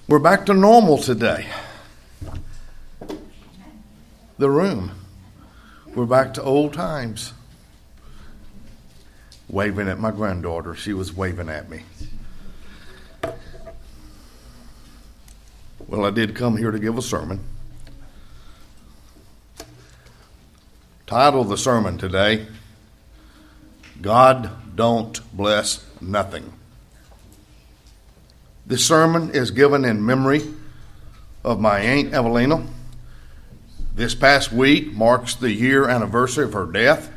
We're back to normal today. The room. We're back to old times. Waving at my granddaughter. She was waving at me. Well, I did come here to give a sermon. Title of the sermon today, God Don't Bless Nothing. This sermon is given in memory of my Aunt Evelina. This past week marks the year anniversary of her death.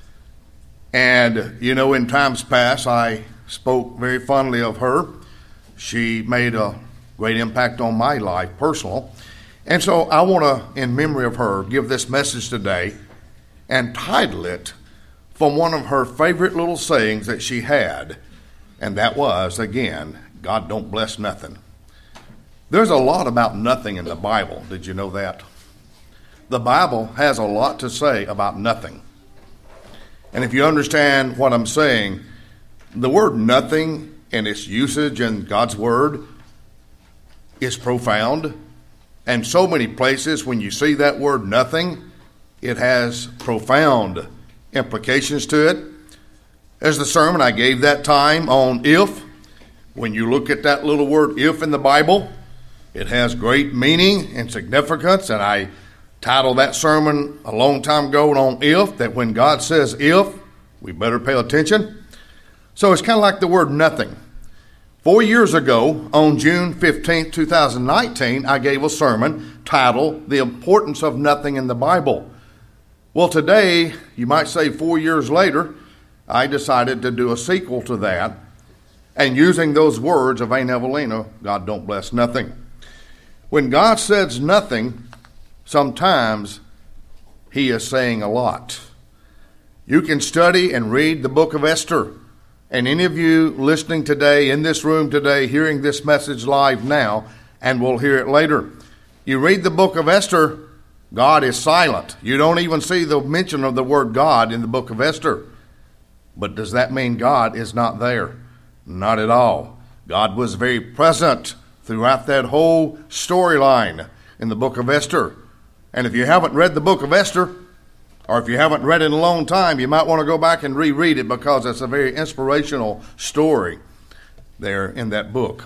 And, in times past, I spoke very fondly of her. She made a great impact on my life, personal. And so I want to, in memory of her, give this message today and title it from one of her favorite little sayings that she had. And that was, again, God don't bless nothing. There's a lot about nothing in the Bible. Did you know that? The Bible has a lot to say about nothing. And if you understand what I'm saying, the word nothing and its usage in God's Word is profound. And so many places when you see that word nothing, it has profound implications to it. As the sermon I gave that time on if, when you look at that little word if in the Bible, it has great meaning and significance. And I titled that sermon a long time ago on if, that when God says if, we better pay attention. So it's kind of like the word nothing. 4 years ago, on June 15, 2019, I gave a sermon titled The Importance of Nothing in the Bible. Well, today, you might say 4 years later, I decided to do a sequel to that. And using those words of Aunt Evelina, God don't bless nothing. When God says nothing, sometimes He is saying a lot. You can study and read the book of Esther. And any of you listening today, in this room today, hearing this message live now, and will hear it later. You read the book of Esther, God is silent. You don't even see the mention of the word God in the book of Esther. But does that mean God is not there? Not at all. God was very present throughout that whole storyline in the book of Esther. And if you haven't read the book of Esther, or if you haven't read it in a long time, you might want to go back and reread it because it's a very inspirational story there in that book.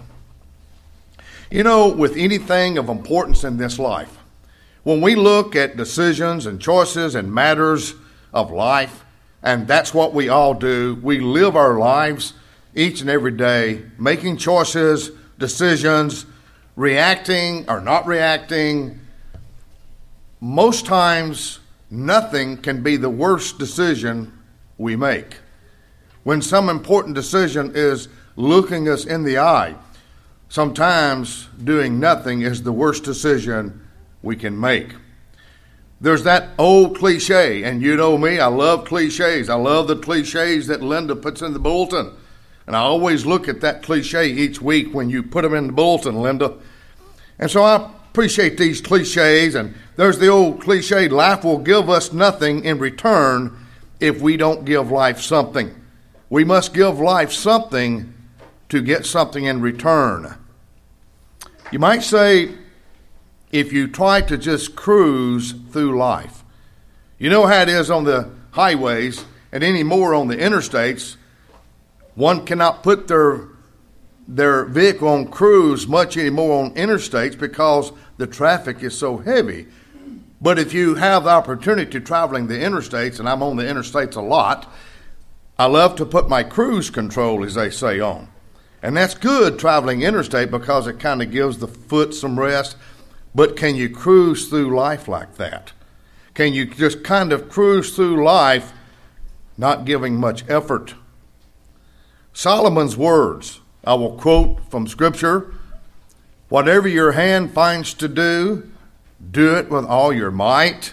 With anything of importance in this life, when we look at decisions and choices and matters of life, and that's what we all do, we live our lives each and every day, making choices, decisions, reacting or not reacting. Most times, nothing can be the worst decision we make. When some important decision is looking us in the eye, sometimes doing nothing is the worst decision we can make. There's that old cliche, and you know me, I love cliches. I love the cliches that Linda puts in the bulletin. And I always look at that cliche each week when you put them in the bulletin, Linda. And so I appreciate these cliches. And there's the old cliche, life will give us nothing in return if we don't give life something. We must give life something to get something in return. You might say, if you try to just cruise through life, you know how it is on the highways and any more on the interstates. One cannot put their vehicle on cruise much anymore on interstates because the traffic is so heavy. But if you have the opportunity traveling the interstates, and I'm on the interstates a lot, I love to put my cruise control, as they say, on. And that's good traveling interstate because it kind of gives the foot some rest. But can you cruise through life like that? Can you just kind of cruise through life not giving much effort? Solomon's words, I will quote from Scripture, whatever your hand finds to do, do it with all your might.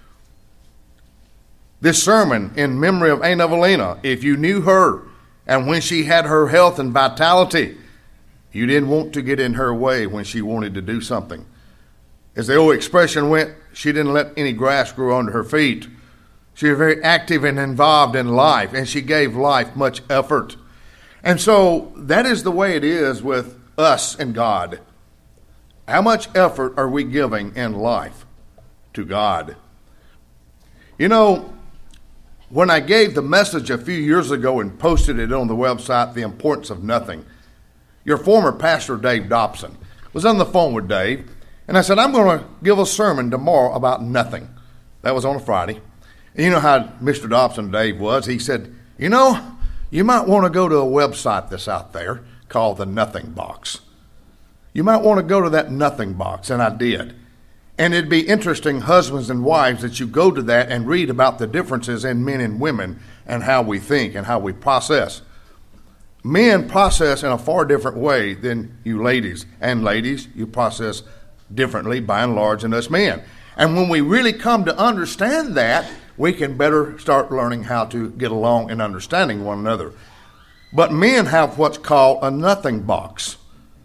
This sermon in memory of Aunt Evelina, if you knew her and when she had her health and vitality, you didn't want to get in her way when she wanted to do something. As the old expression went, she didn't let any grass grow under her feet. She was very active and involved in life, and she gave life much effort. And so that is the way it is with us and God. How much effort are we giving in life to God? You know, when I gave the message a few years ago and posted it on the website, The Importance of Nothing, your former pastor, Dave Dobson, was on the phone with Dave, and I said, I'm going to give a sermon tomorrow about nothing. That was on a Friday. And you know how Mr. Dobson, Dave, was. He said, you know, you might want to go to a website that's out there called the Nothing Box. You might want to go to that Nothing Box, and I did. And it'd be interesting, husbands and wives, that you go to that and read about the differences in men and women and how we think and how we process. Men process in a far different way than you ladies. And ladies, you process differently by and large than us men. And when we really come to understand that, we can better start learning how to get along and understanding one another. But men have what's called a nothing box.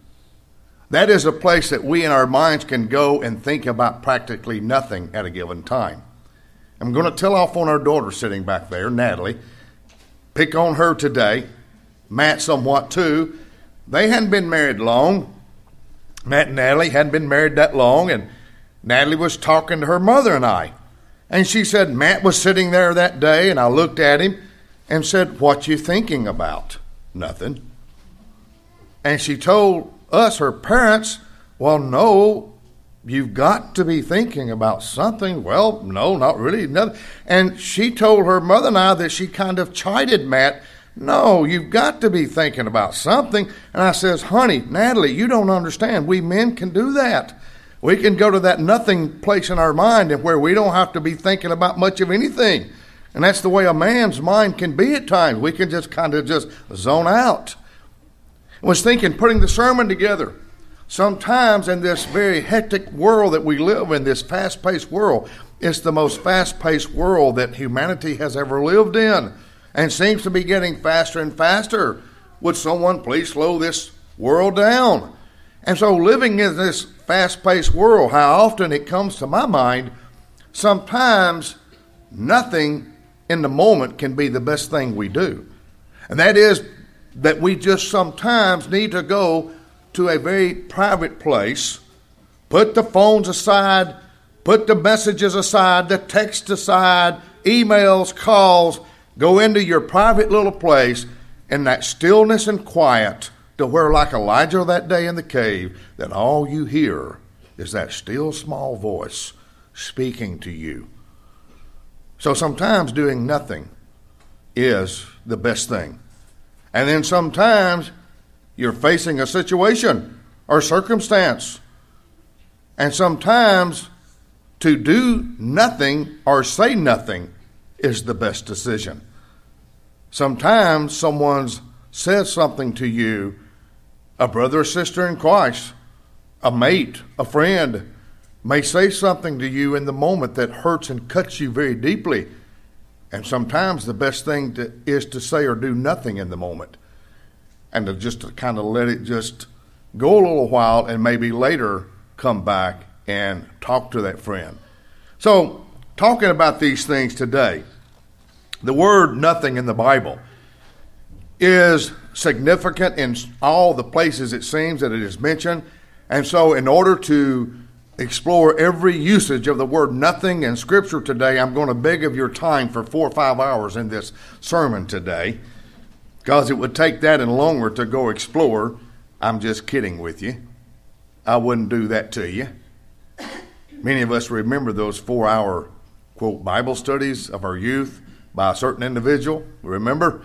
That is a place that we in our minds can go and think about practically nothing at a given time. I'm going to tell off on our daughter sitting back there, Natalie. Pick on her today. Matt somewhat too. They hadn't been married long. Matt and Natalie hadn't been married that long, and Natalie was talking to her mother and I. And she said, Matt was sitting there that day, and I looked at him and said, what you thinking about? Nothing. And she told us, her parents, well, no, you've got to be thinking about something. Well, no, not really. Nothing. And she told her mother and I that she kind of chided Matt. No, you've got to be thinking about something. And I says, honey, Natalie, you don't understand. We men can do that. We can go to that nothing place in our mind and where we don't have to be thinking about much of anything. And that's the way a man's mind can be at times. We can just kind of just zone out. I was thinking, putting the sermon together. Sometimes in this very hectic world that we live in, this fast-paced world, it's the most fast-paced world that humanity has ever lived in, and seems to be getting faster and faster. Would someone please slow this world down? And so living in this fast-paced world, how often it comes to my mind, sometimes nothing in the moment can be the best thing we do. And that is that we just sometimes need to go to a very private place, put the phones aside, put the messages aside, the text aside, emails, calls, go into your private little place in that stillness and quiet to where, like Elijah that day in the cave, that all you hear is that still small voice speaking to you. So sometimes doing nothing is the best thing. And then sometimes you're facing a situation or circumstance. And sometimes to do nothing or say nothing is the best decision. Sometimes someone says something to you, a brother or sister in Christ, a mate, a friend, may say something to you in the moment that hurts and cuts you very deeply. And sometimes the best thing is to say or do nothing in the moment. And to kind of let it just go a little while and maybe later come back and talk to that friend. So, talking about these things today, the word nothing in the Bible is significant in all the places it seems that it is mentioned. And so in order to explore every usage of the word nothing in Scripture today, I'm going to beg of your time for 4 or 5 hours in this sermon today, because it would take that and longer to go explore. I'm just kidding with you. I wouldn't do that to you. Many of us remember those 4-hour, quote, Bible studies of our youth by a certain individual. Remember?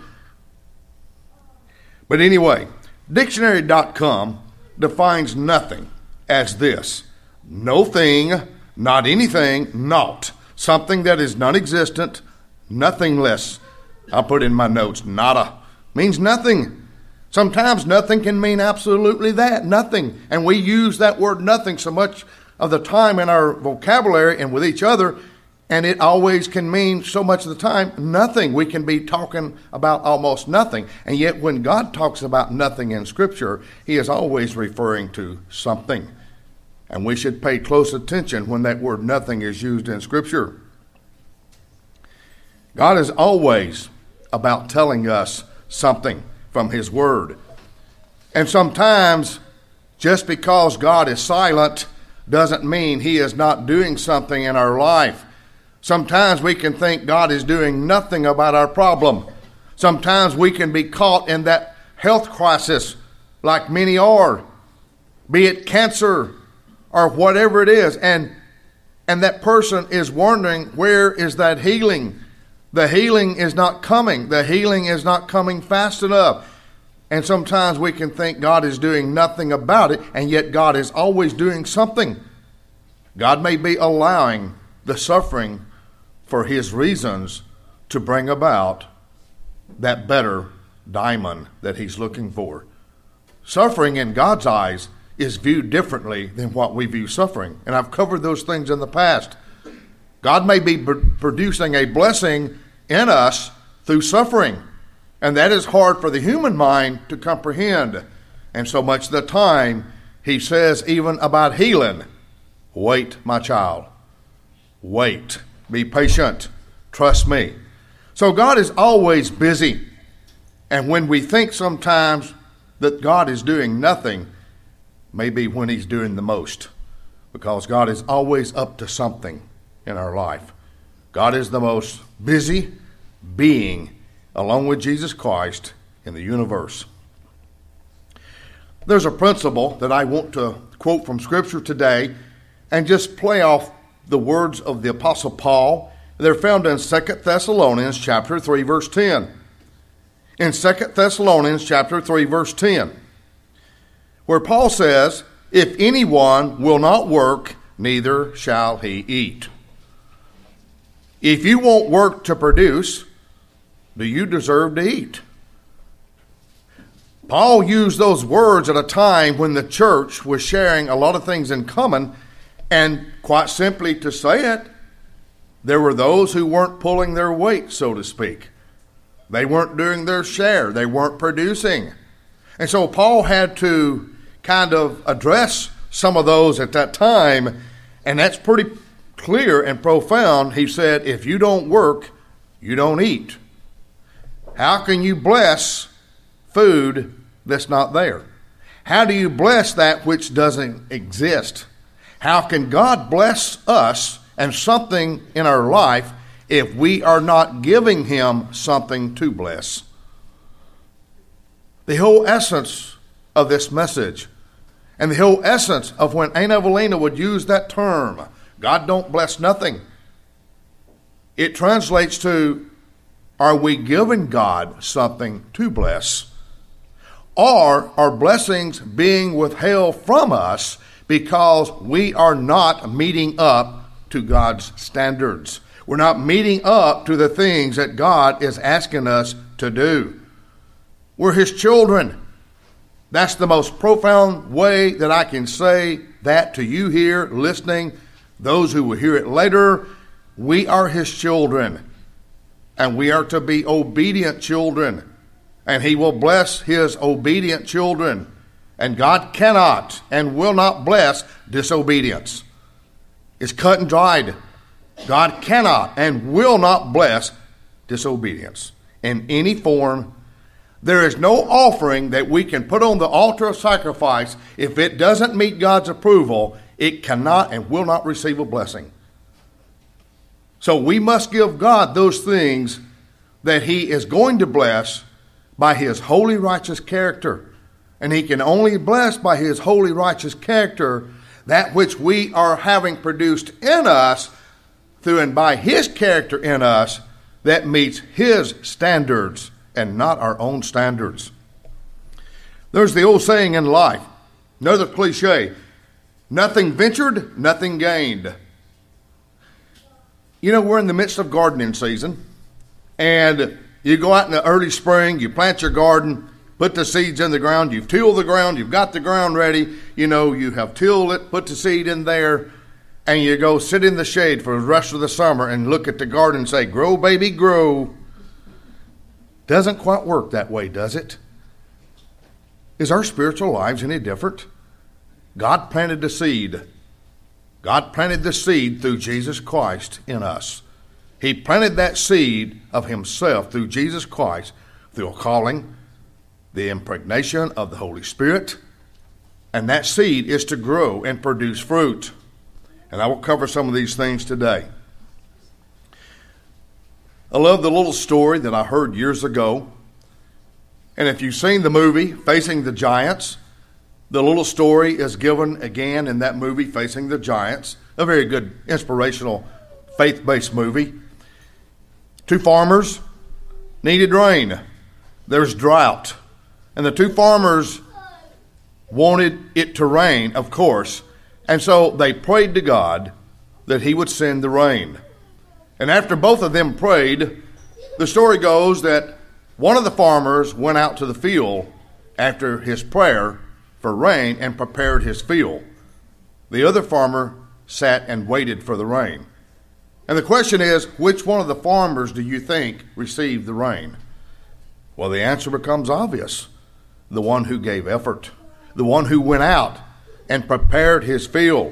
But anyway, dictionary.com defines nothing as this: no thing, not anything, naught. Something that is non-existent, nothingless. I'll put in my notes, nada. Means nothing. Sometimes nothing can mean absolutely that, nothing. And we use that word nothing so much of the time in our vocabulary and with each other, and it always can mean so much of the time nothing. We can be talking about almost nothing. And yet when God talks about nothing in Scripture, He is always referring to something. And we should pay close attention when that word nothing is used in Scripture. God is always about telling us something from His Word. And sometimes Just because God is silent doesn't mean He is not doing something in our life. Sometimes we can think God is doing nothing about our problem. Sometimes we can be caught in that health crisis like many are, be it cancer or whatever it is, and that person is wondering, where is that healing? The healing is not coming. The healing is not coming fast enough. And sometimes we can think God is doing nothing about it, and yet God is always doing something. God may be allowing the suffering for His reasons to bring about that better diamond that He's looking for. Suffering in God's eyes is viewed differently than what we view suffering. And I've covered those things in the past. God may be producing a blessing in us through suffering. And that is hard for the human mind to comprehend. And so much of the time, He says even about healing, wait, my child. Wait. Be patient. Trust me. So God is always busy. And when we think sometimes that God is doing nothing, maybe when He's doing the most, because God is always up to something in our life. God is the most busy being, along with Jesus Christ, in the universe. There's a principle that I want to quote from Scripture today and just play off the words of the Apostle Paul. They're found in 2 Thessalonians chapter 3, verse 10. In 2 Thessalonians chapter 3, verse 10, where Paul says, if anyone will not work, neither shall he eat. If you won't work to produce, do you deserve to eat? Paul used those words at a time when the church was sharing a lot of things in common, and quite simply to say it, there were those who weren't pulling their weight, so to speak. They weren't doing their share. They weren't producing. And so Paul had to kind of address some of those at that time, and that's pretty clear and profound. He said, if you don't work, you don't eat. How can you bless food that's not there? How do you bless that which doesn't exist? How can God bless us and something in our life if we are not giving Him something to bless? The whole essence of this message, and the whole essence of when Aunt Evelina would use that term, God don't bless nothing, it translates to, are we giving God something to bless? Or are blessings being withheld from us because we are not meeting up to God's standards? We're not meeting up to the things that God is asking us to do. We're His children. That's the most profound way that I can say that to you here listening, those who will hear it later. We are His children, and we are to be obedient children, and He will bless His obedient children. And God cannot and will not bless disobedience. It's cut and dried. God cannot and will not bless disobedience in any form. There is no offering that we can put on the altar of sacrifice. If it doesn't meet God's approval, it cannot and will not receive a blessing. So we must give God those things that He is going to bless by His holy righteous character. And He can only bless by His holy righteous character that which we are having produced in us through and by His character in us that meets His standards and not our own standards. There's the old saying in life, another cliche, nothing ventured, nothing gained. You know, we're in the midst of gardening season, and you go out in the early spring, you plant your garden, put the seeds in the ground, you've tilled the ground, you've got the ground ready, you know, you have tilled it, put the seed in there, and you go sit in the shade for the rest of the summer and look at the garden and say, grow, baby, grow. Doesn't quite work that way, does it? Is our spiritual lives any different? God planted the seed. God planted the seed through Jesus Christ in us. He planted that seed of Himself through Jesus Christ, through a calling, the impregnation of the Holy Spirit, And that seed is to grow and produce fruit. And I will cover some of these things today. I love the little story that I heard years ago. And if you've seen the movie, Facing the Giants, the little story is given again in that movie, Facing the Giants. A very good, inspirational, faith-based movie. Two farmers needed rain. There's drought. And the two farmers wanted it to rain, of course. And so they prayed to God that he would send the rain. And after both of them prayed, the story goes that one of the farmers went out to the field after his prayer for rain and prepared his field. The other farmer sat and waited for the rain. And the question is, which one of the farmers do you think received the rain? Well, the answer becomes obvious. The one who gave effort. The one who went out and prepared his field.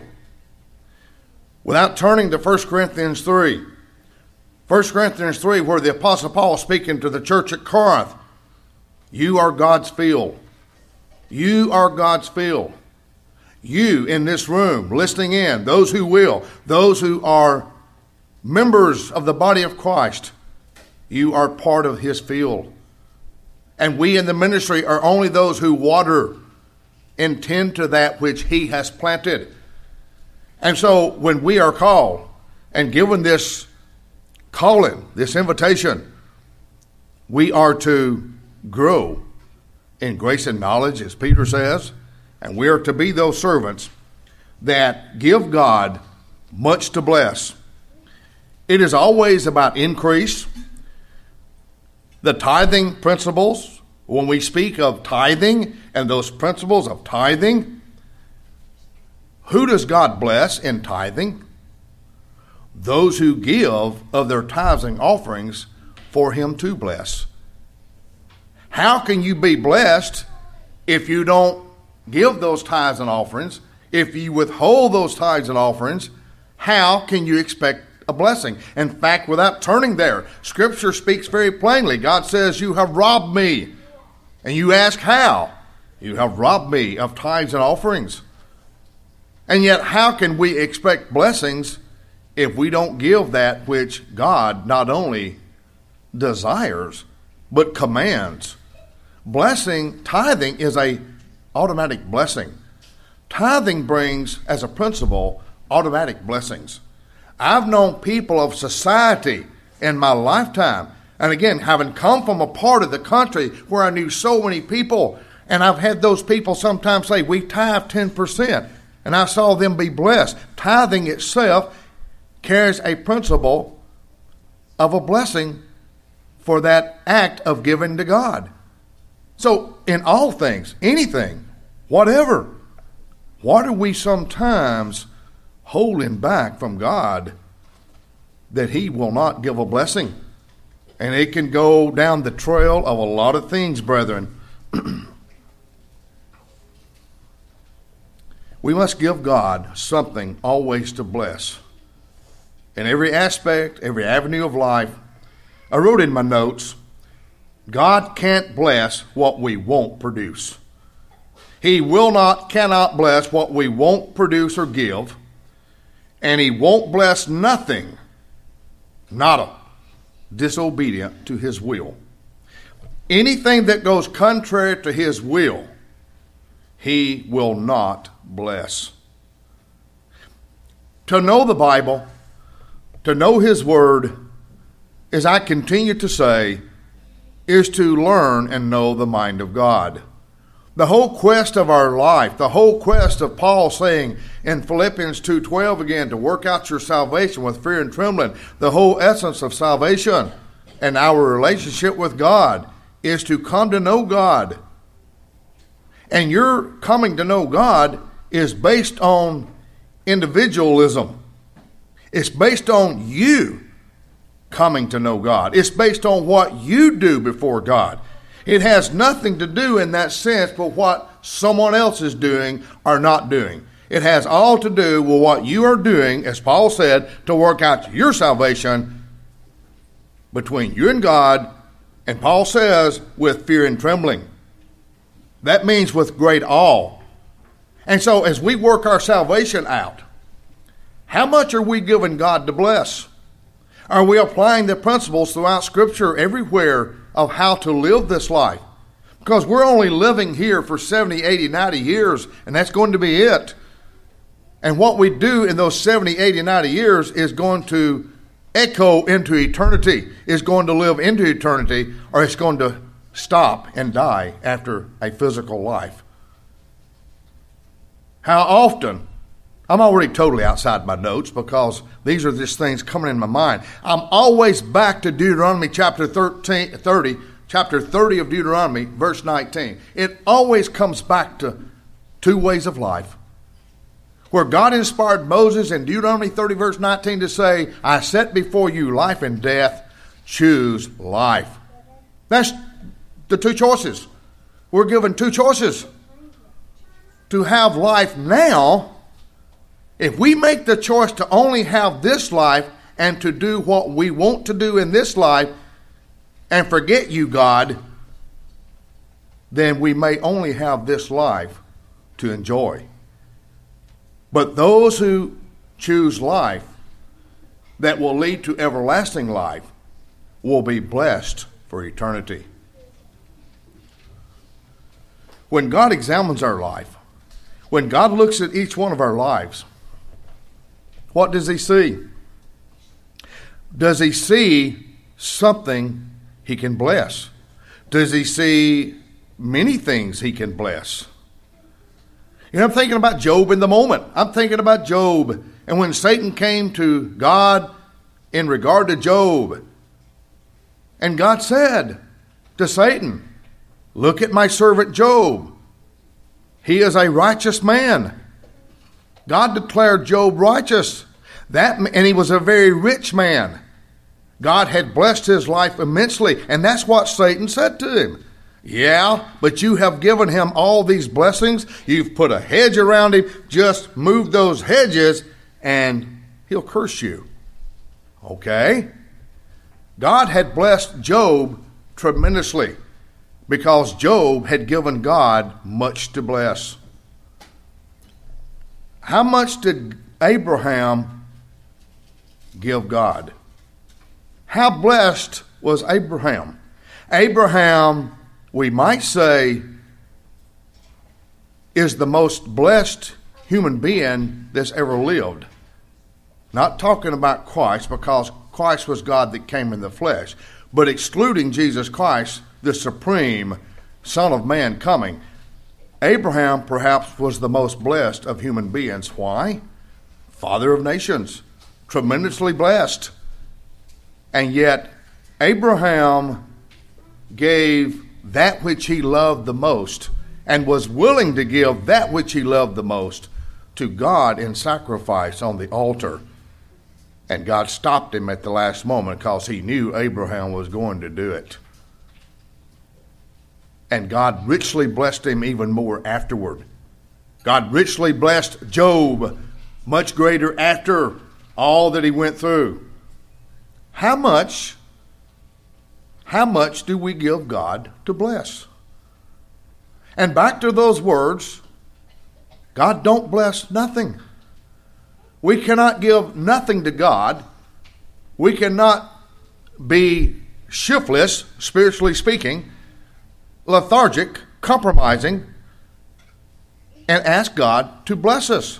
Without turning to 1 Corinthians 3. 1 Corinthians 3, where the Apostle Paul is speaking to the church at Corinth. You are God's field. You are God's field. You in this room, listening in, those who will, those who are members of the body of Christ, you are part of his field. And we in the ministry are only those who water and tend to that which he has planted. And so when we are called and given this calling, this invitation, we are to grow in grace and knowledge, as Peter says, and we are to be those servants that give God much to bless. It is always about increase. The tithing principles, when we speak of tithing and those principles of tithing, who does God bless in tithing? Those who give of their tithes and offerings for him to bless. How can you be blessed if you don't give those tithes and offerings? If you withhold those tithes and offerings, how can you expect a blessing? In fact, without turning there, Scripture speaks very plainly. God says, you have robbed me. And you ask how? You have robbed me of tithes and offerings. And yet, how can we expect blessings if we don't give that which God not only desires, but commands? Blessing, tithing is a automatic blessing. Tithing brings, as a principle, automatic blessings. I've known people of society in my lifetime, and again, having come from a part of the country where I knew so many people, and I've had those people sometimes say, we tithe 10%, and I saw them be blessed. Tithing itself carries a principle of a blessing for that act of giving to God. So, in all things, anything, whatever, what are we sometimes holding back from God that he will not give a blessing? And it can go down the trail of a lot of things, brethren. We must give God something always to bless. In every aspect, every avenue of life. I wrote in my notes, God can't bless what we won't produce. He cannot bless what we won't produce or give. And he won't bless nothing, nada, disobedient to his will. Anything that goes contrary to his will, he will not bless. To know the Bible, to know his word, as I continue to say, is to learn and know the mind of God. The whole quest of our life, the whole quest of Paul saying in Philippians 2:12 again, to work out your salvation with fear and trembling, the whole essence of salvation and our relationship with God is to come to know God. And your coming to know God is based on individualism. It's based on you coming to know God. It's based on what you do before God. It has nothing to do in that sense with what someone else is doing or not doing. It has all to do with what you are doing, as Paul said, to work out your salvation between you and God, and Paul says, with fear and trembling. That means with great awe. And so as we work our salvation out, how much are we giving God to bless? Are we applying the principles throughout Scripture everywhere of how to live this life? Because we're only living here for 70, 80, 90 years, and that's going to be it. And what we do in those 70, 80, 90 years is going to echo into eternity, is going to live into eternity, or it's going to stop and die after a physical life. How often, I'm already totally outside my notes because these are just things coming in my mind. I'm always back to Deuteronomy chapter 30 of Deuteronomy, verse 19. It always comes back to two ways of life. Where God inspired Moses in Deuteronomy 30, verse 19 to say, I set before you life and death, choose life. That's the two choices. We're given two choices. To have life now, if we make the choice to only have this life and to do what we want to do in this life and forget you, God, then we may only have this life to enjoy. But those who choose life that will lead to everlasting life will be blessed for eternity. When God examines our life, when God looks at each one of our lives, what does he see? Does he see something he can bless? Does he see many things he can bless? You know, I'm thinking about Job in the moment. I'm thinking about Job. And when Satan came to God in regard to Job, and God said to Satan, look at my servant Job. He is a righteous man. God declared Job righteous. And he was a very rich man. God had blessed his life immensely. And that's what Satan said to him. Yeah, but you have given him all these blessings. You've put a hedge around him. Just move those hedges and he'll curse you. Okay? God had blessed Job tremendously because Job had given God much to bless. How much did Abraham give God? How blessed was Abraham? Abraham, we might say, is the most blessed human being that's ever lived. Not talking about Christ, because Christ was God that came in the flesh, but excluding Jesus Christ, the supreme Son of Man coming. Abraham perhaps was the most blessed of human beings. Why? Father of nations, tremendously blessed. And yet Abraham gave that which he loved the most and was willing to give that which he loved the most to God in sacrifice on the altar. And God stopped him at the last moment because he knew Abraham was going to do it. And God richly blessed him even more afterward. God richly blessed Job much greater after all that he went through. How much do we give God to bless? And back to those words, God don't bless nothing. We cannot give nothing to God. We cannot be shiftless, spiritually speaking, lethargic, compromising, and ask God to bless us.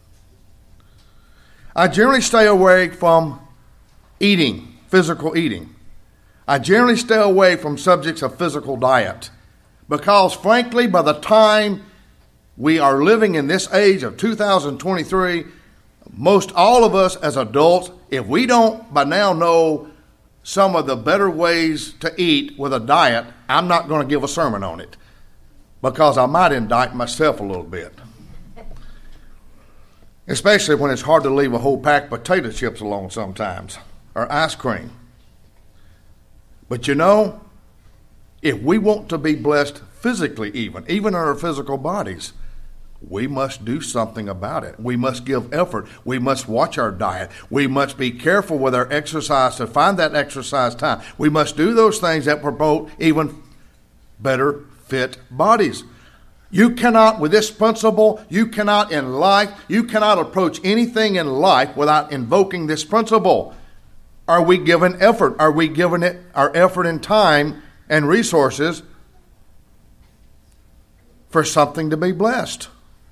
I generally stay away from eating, physical eating. I generally stay away from subjects of physical diet because, frankly, by the time we are living in this age of 2023, most all of us as adults, if we don't by now know some of the better ways to eat with a diet, I'm not going to give a sermon on it because I might indict myself a little bit. Especially when it's hard to leave a whole pack of potato chips alone sometimes, or ice cream. But you know, if we want to be blessed physically even in our physical bodies, we must do something about it. We must give effort. We must watch our diet. We must be careful with our exercise to find that exercise time. We must do those things that promote even better fit bodies. You cannot, with this principle, you cannot in life, you cannot approach anything in life without invoking this principle. Are we giving effort? Are we giving it our effort and time and resources for something to be blessed?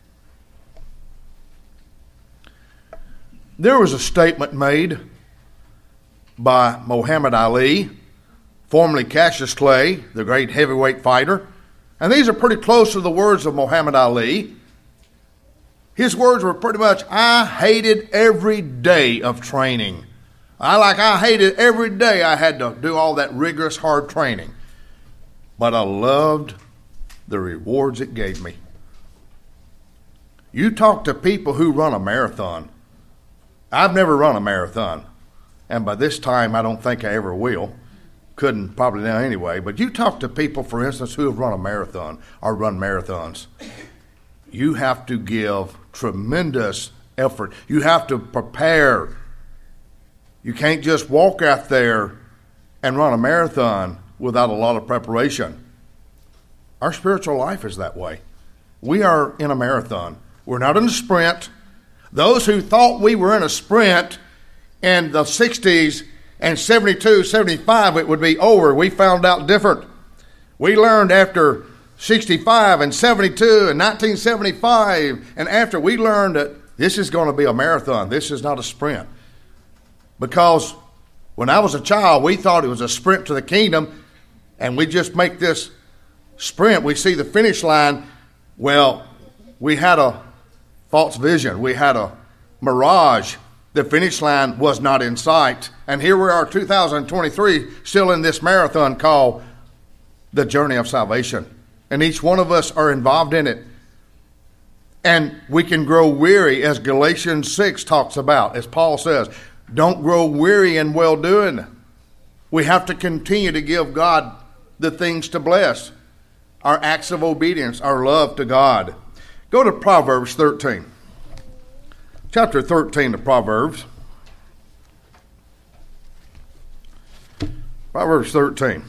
There was a statement made by Muhammad Ali, formerly Cassius Clay, the great heavyweight fighter. And these are pretty close to the words of Muhammad Ali. His words were pretty much, I hated every day of training. I hated every day I had to do all that rigorous, hard training. But I loved the rewards it gave me. You talk to people who run a marathon. I've never run a marathon. And by this time, I don't think I ever will. Couldn't probably now anyway. But you talk to people, for instance, who have run a marathon or run marathons. You have to give tremendous effort. You have to prepare. You can't just walk out there and run a marathon without a lot of preparation. Our spiritual life is that way. We are in a marathon. We're not in a sprint. Those who thought we were in a sprint in the 60s and 72, 75, it would be over. We found out different. We learned after 65 and 72 and 1975 and after, we learned that this is going to be a marathon. This is not a sprint. Because when I was a child, we thought it was a sprint to the kingdom, and we just make this sprint. We see the finish line. Well, we had a false vision. We had a mirage. The finish line was not in sight. And here we are, 2023, still in this marathon called the journey of salvation. And each one of us are involved in it. And we can grow weary, as Galatians 6 talks about, as Paul says, don't grow weary in well-doing. We have to continue to give God the things to bless, our acts of obedience, our love to God. Go to Proverbs 13. Chapter 13 of Proverbs. Proverbs 13.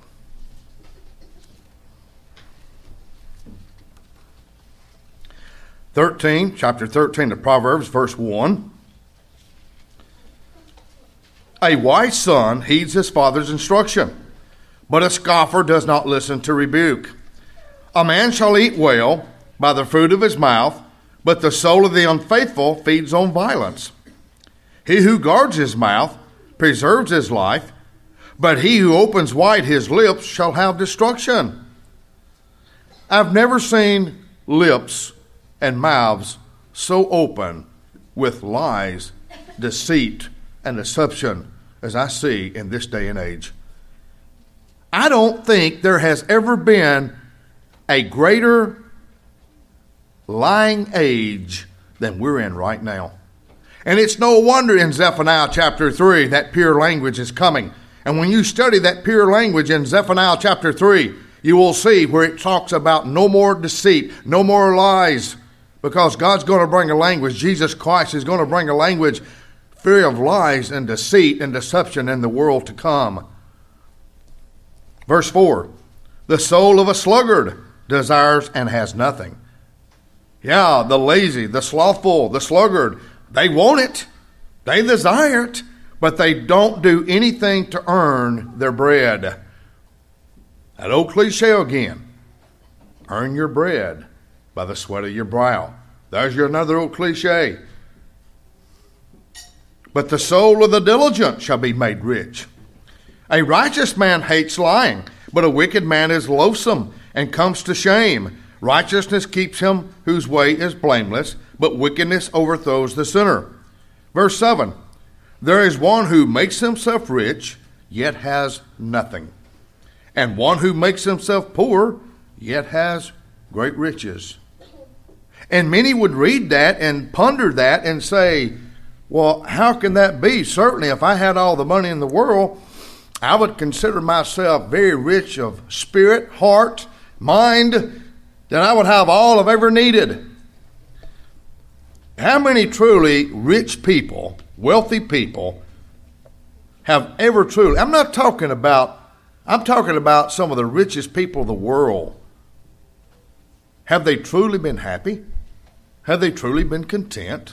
Chapter 13 of Proverbs, verse 1. A wise son heeds his father's instruction, but a scoffer does not listen to rebuke. A man shall eat well by the fruit of his mouth, but the soul of the unfaithful feeds on violence. He who guards his mouth preserves his life, but he who opens wide his lips shall have destruction. I've never seen lips and mouths so open with lies, deceit, and deception as I see in this day and age. I don't think there has ever been a greater lying age than we're in right now. And it's no wonder in Zephaniah chapter 3 that pure language is coming. And when you study that pure language in Zephaniah chapter 3, you will see where it talks about no more deceit, no more lies, because God's going to bring a language, Jesus Christ is going to bring a language free of lies and deceit and deception in the world to come. Verse 4, the soul of a sluggard desires and has nothing. Yeah, the lazy, the slothful, the sluggard, they want it, they desire it, but they don't do anything to earn their bread. That old cliche again, earn your bread by the sweat of your brow. There's your another old cliche. But the soul of the diligent shall be made rich. A righteous man hates lying, but a wicked man is loathsome and comes to shame. Righteousness keeps him whose way is blameless, but wickedness overthrows the sinner. Verse 7, there is one who makes himself rich, yet has nothing, and one who makes himself poor, yet has great riches. And many would read that and ponder that and say, well, how can that be? Certainly, if I had all the money in the world, I would consider myself very rich of spirit, heart, mind, that I would have all I've ever needed. How many truly rich people, wealthy people, have ever truly, I'm talking about some of the richest people of the world. Have they truly been happy? Have they truly been content?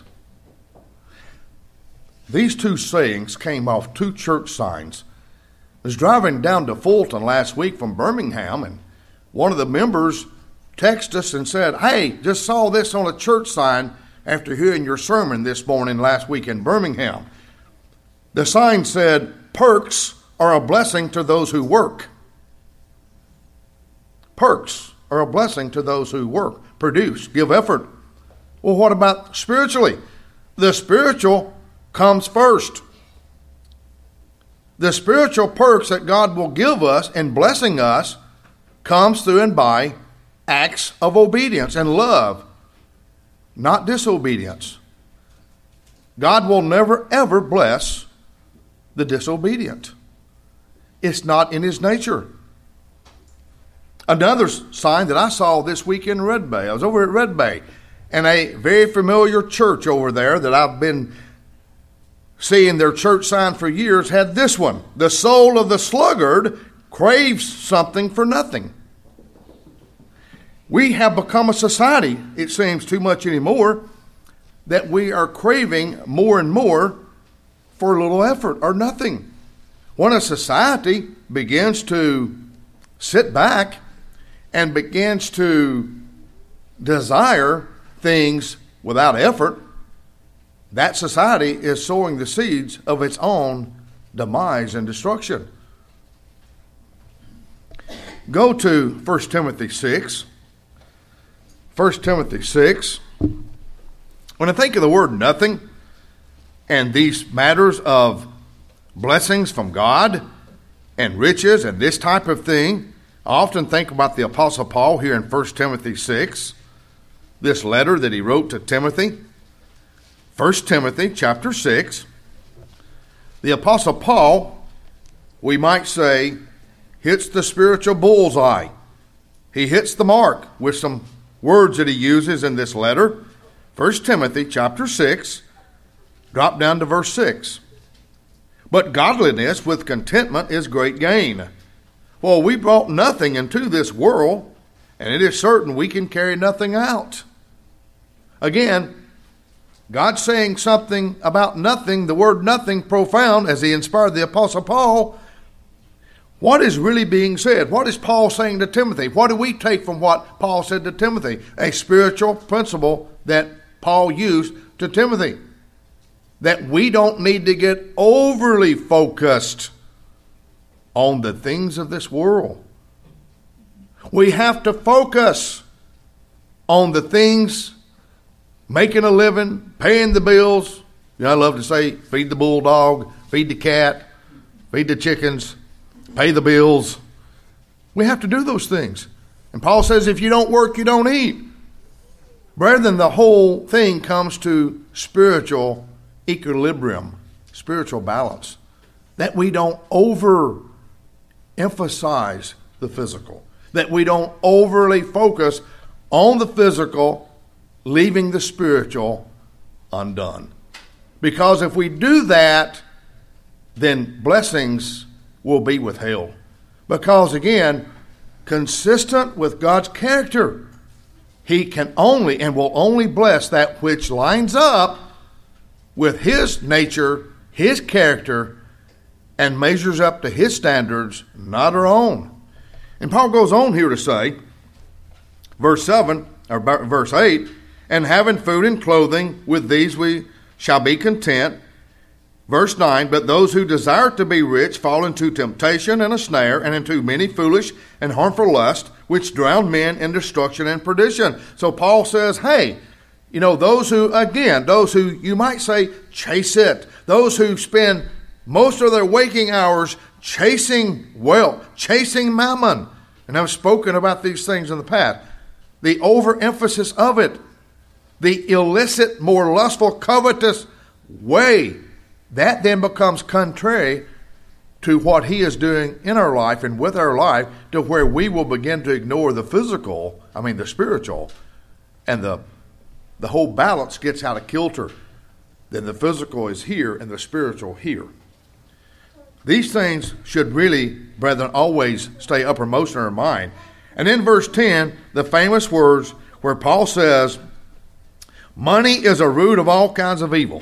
These two sayings came off two church signs. I was driving down to Fulton last week from Birmingham, and one of the members texted us and said, "Hey, just saw this on a church sign after hearing your sermon this morning last week in Birmingham." The sign said, "Perks are a blessing to those who work." Perks are a blessing to those who work, produce, give effort. Well, what about spiritually? The spiritual comes first. The spiritual perks that God will give us in blessing us comes through and by acts of obedience and love, not disobedience. God will never ever bless the disobedient. It's not in his nature. Another sign that I saw this week in Red Bay, I was over at Red Bay, and a very familiar church over there that I've been seeing their church sign for years had this one: "The soul of the sluggard craves something for nothing." We have become a society, it seems too much anymore, that we are craving more and more for little effort or nothing. When a society begins to sit back and begins to desire things without effort, that society is sowing the seeds of its own demise and destruction. Go to 1 Timothy 6. 1 Timothy 6. When I think of the word nothing and these matters of blessings from God and riches and this type of thing, I often think about the Apostle Paul here in 1 Timothy 6, this letter that he wrote to Timothy. 1 Timothy chapter 6, the Apostle Paul, we might say, hits the spiritual bullseye. He hits the mark with some words that he uses in this letter. 1 Timothy chapter 6, drop down to verse 6. "But godliness with contentment is great gain. Well, we brought nothing into this world, and it is certain we can carry nothing out." Again, God's saying something about nothing, the word nothing, profound, as he inspired the Apostle Paul. What is really being said? What is Paul saying to Timothy? What do we take from what Paul said to Timothy? A spiritual principle that Paul used to Timothy. That we don't need to get overly focused on the things of this world. We have to focus on the things, making a living, paying the bills. You know, I love to say, feed the bulldog, feed the cat, feed the chickens, pay the bills. We have to do those things. And Paul says, if you don't work, you don't eat. Brethren, the whole thing comes to spiritual equilibrium, spiritual balance. That we don't overemphasize the physical. That we don't overly focus on the physical, leaving the spiritual undone. Because if we do that, then blessings will be withheld. Because again, consistent with God's character, he can only and will only bless that which lines up with his nature, his character, and measures up to his standards, not our own. And Paul goes on here to say, verse 7, or verse 8, "And having food and clothing, with these we shall be content." Verse 9, "But those who desire to be rich fall into temptation and a snare, and into many foolish and harmful lusts, which drown men in destruction and perdition." So Paul says, hey, you know, those who you might say chase it, those who spend most of their waking hours chasing wealth, chasing mammon. And I've spoken about these things in the past. The overemphasis of it, the illicit, more lustful, covetous way, that then becomes contrary to what he is doing in our life and with our life, to where we will begin to ignore the the spiritual, and the whole balance gets out of kilter. Then the physical is here and the spiritual here. These things should really, brethren, always stay uppermost in our mind. And in verse 10, the famous words, where Paul says, money is a root of all kinds of evil.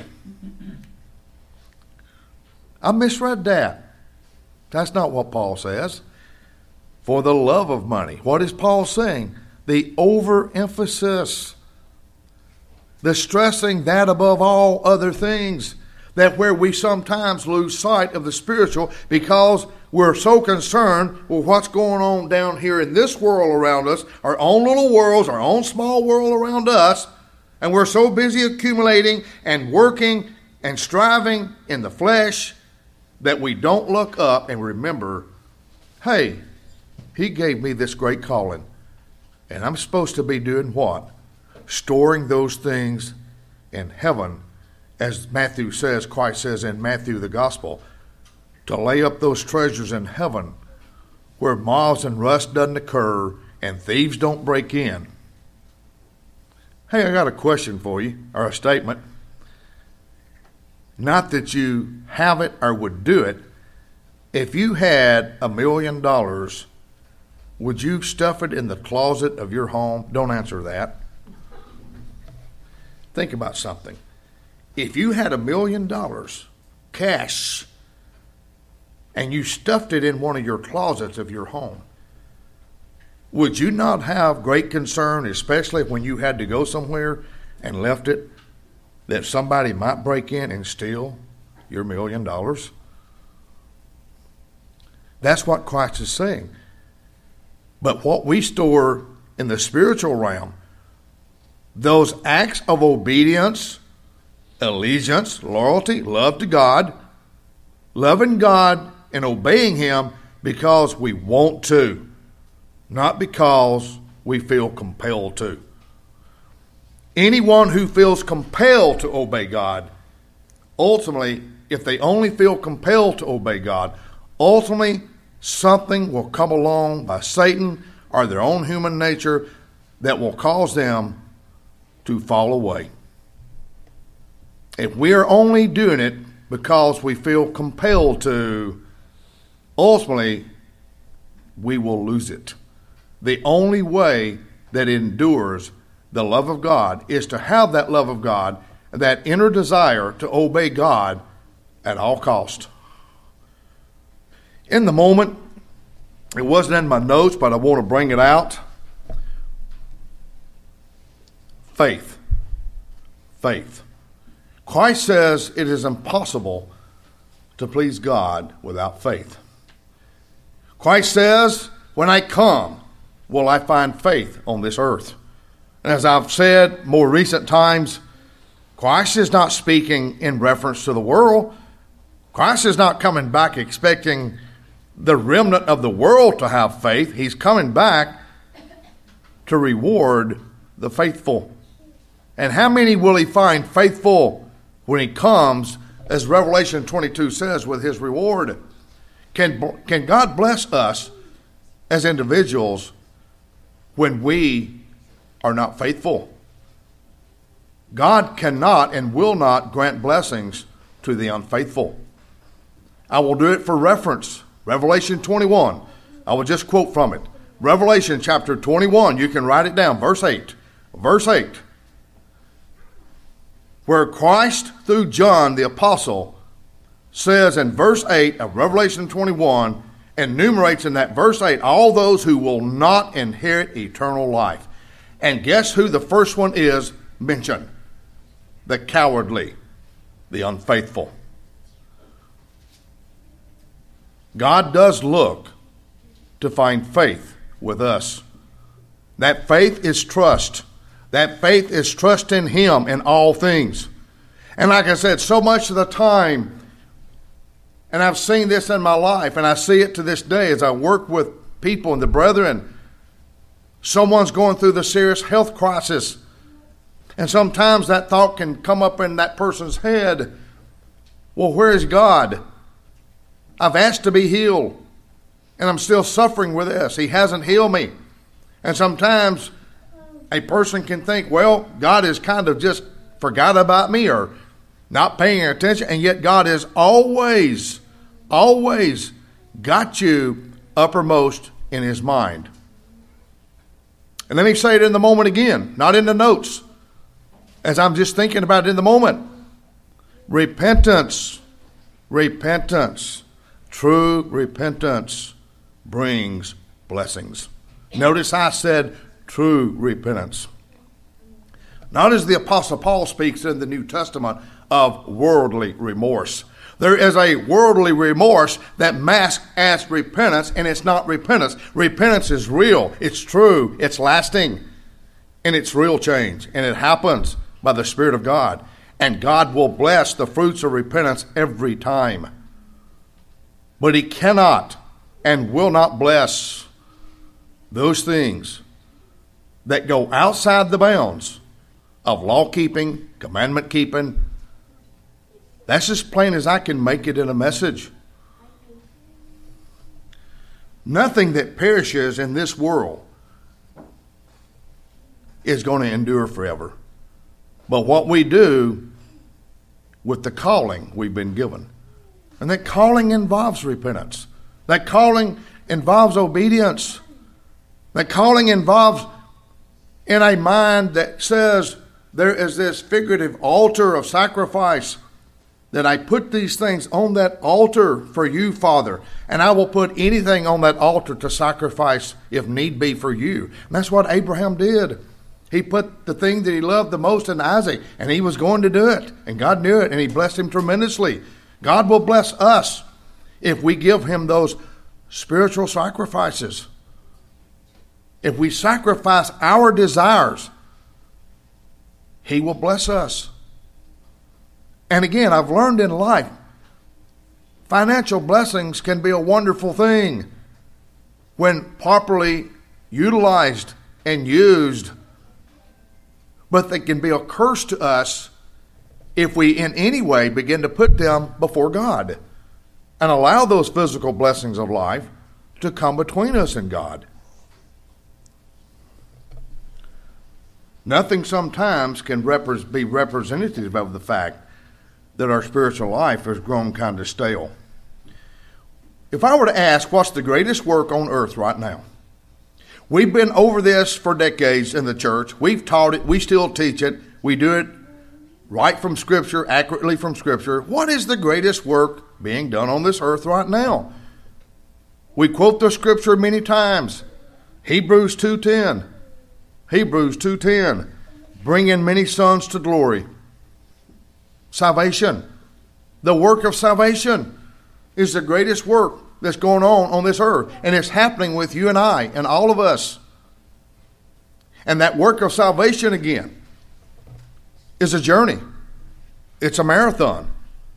I misread that. That's not what Paul says. For the love of money. What is Paul saying? The overemphasis. The stressing that above all other things. That where we sometimes lose sight of the spiritual because we're so concerned with what's going on down here in this world around us, our own little worlds, our own small world around us, and we're so busy accumulating and working and striving in the flesh that we don't look up and remember, hey, he gave me this great calling, and I'm supposed to be doing what? Storing those things in heaven, as Matthew says, Christ says in Matthew the Gospel, to lay up those treasures in heaven where moths and rust doesn't occur and thieves don't break in. Hey, I got a question for you, or a statement. Not that you have it or would do it. If you had $1 million, would you stuff it in the closet of your home? Don't answer that. Think about something. If you had $1 million cash and you stuffed it in one of your closets of your home, would you not have great concern, especially when you had to go somewhere and left it, that somebody might break in and steal your $1 million? That's what Christ is saying. But what we store in the spiritual realm, those acts of obedience, allegiance, loyalty, love to God, loving God and obeying Him because we want to, not because we feel compelled to. Anyone who feels compelled to obey God, ultimately, if they only feel compelled to obey God, ultimately something will come along by Satan or their own human nature that will cause them to fall away. If we are only doing it because we feel compelled to, ultimately, we will lose it. The only way that endures the love of God is to have that love of God, that inner desire to obey God at all cost. In the moment, it wasn't in my notes, but I want to bring it out. Faith. Faith. Christ says it is impossible to please God without faith. Christ says, when I come, will I find faith on this earth? And as I've said more recent times, Christ is not speaking in reference to the world. Christ is not coming back expecting the remnant of the world to have faith. He's coming back to reward the faithful. And how many will He find faithful when He comes, as Revelation 22 says, with His reward? Can God bless us as individuals when we are not faithful? God cannot and will not grant blessings to the unfaithful. I will do it for reference. Revelation 21. I will just quote from it. Revelation chapter 21. You can write it down. Verse 8. Verse 8. Where Christ, through John the apostle, says in verse 8 of Revelation 21, enumerates in that verse 8 all those who will not inherit eternal life. And guess who the first one is mentioned? The cowardly, the unfaithful. God does look to find faith with us. That faith is trust. That faith is trust in Him in all things. And like I said, so much of the time, and I've seen this in my life, and I see it to this day as I work with people and the brethren. Someone's going through the serious health crisis. And sometimes that thought can come up in that person's head. Well, where is God? I've asked to be healed, and I'm still suffering with this. He hasn't healed me. And sometimes a person can think, well, God has kind of just forgot about me or not paying attention, and yet God has always got you uppermost in His mind. And let me say it in the moment again, not in the notes, as I'm just thinking about it in the moment. Repentance, repentance, true repentance brings blessings. Notice I said true repentance. Not as the Apostle Paul speaks in the New Testament of worldly remorse. There is a worldly remorse that masks as repentance, and it's not repentance. Repentance is real, it's true, it's lasting, and it's real change. And it happens by the Spirit of God. And God will bless the fruits of repentance every time. But He cannot and will not bless those things that go outside the bounds of law-keeping, commandment-keeping. That's as plain as I can make it in a message. Nothing that perishes in this world is going to endure forever. But what we do with the calling we've been given, and that calling involves repentance. That calling involves obedience. That calling involves in a mind that says there is this figurative altar of sacrifice, that I put these things on that altar for you, Father, and I will put anything on that altar to sacrifice if need be for you. And that's what Abraham did. He put the thing that he loved the most in Isaac, and he was going to do it. And God knew it, and He blessed him tremendously. God will bless us if we give Him those spiritual sacrifices. If we sacrifice our desires, He will bless us. And again, I've learned in life, financial blessings can be a wonderful thing when properly utilized and used. But they can be a curse to us if we in any way begin to put them before God and allow those physical blessings of life to come between us and God. Nothing sometimes can be representative of the fact that our spiritual life has grown kind of stale. If I were to ask, what's the greatest work on earth right now? We've been over this for decades in the church. We've taught it. We still teach it. We do it right from Scripture, accurately from Scripture. What is the greatest work being done on this earth right now? We quote the Scripture many times. Hebrews 2:10. Hebrews 2:10. Bringing many sons to glory. Salvation. The work of salvation is the greatest work that's going on this earth. And it's happening with you and I and all of us. And that work of salvation, again, is a journey. It's a marathon.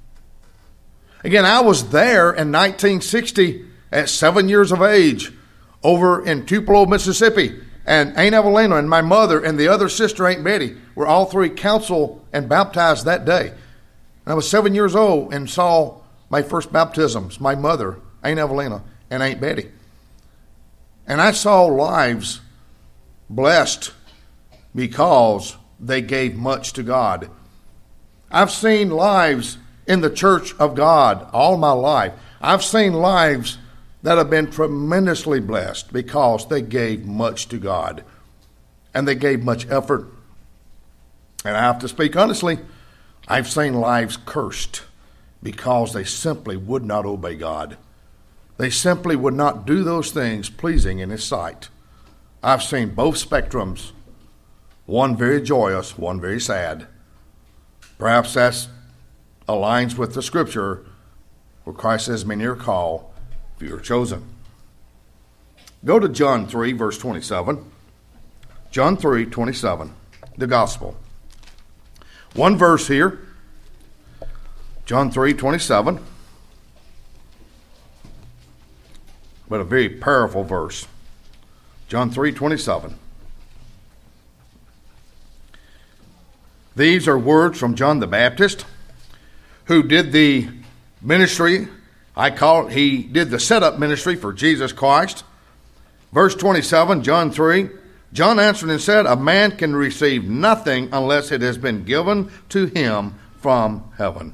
Again, I was there in 1960 at 7 years of age over in Tupelo, Mississippi. And Aunt Evelina and my mother and the other sister, Aunt Betty, were all three counseled and baptized that day. And I was 7 years old and saw my first baptisms, my mother, Aunt Evelina, and Aunt Betty. And I saw lives blessed because they gave much to God. I've seen lives in the church of God all my life. I've seen lives that have been tremendously blessed because they gave much to God. And they gave much effort. And I have to speak honestly, I've seen lives cursed because they simply would not obey God. They simply would not do those things pleasing in His sight. I've seen both spectrums, one very joyous, one very sad. Perhaps that aligns with the Scripture where Christ says, many are called, few are chosen. Go to John 3, verse 27. John 3, 27, the Gospel. One verse here, John 3, 27. But a very powerful verse. John 3, 27. These are words from John the Baptist, who did the ministry, he did the setup ministry for Jesus Christ. Verse 27, John 3, John answered and said, a man can receive nothing unless it has been given to him from heaven.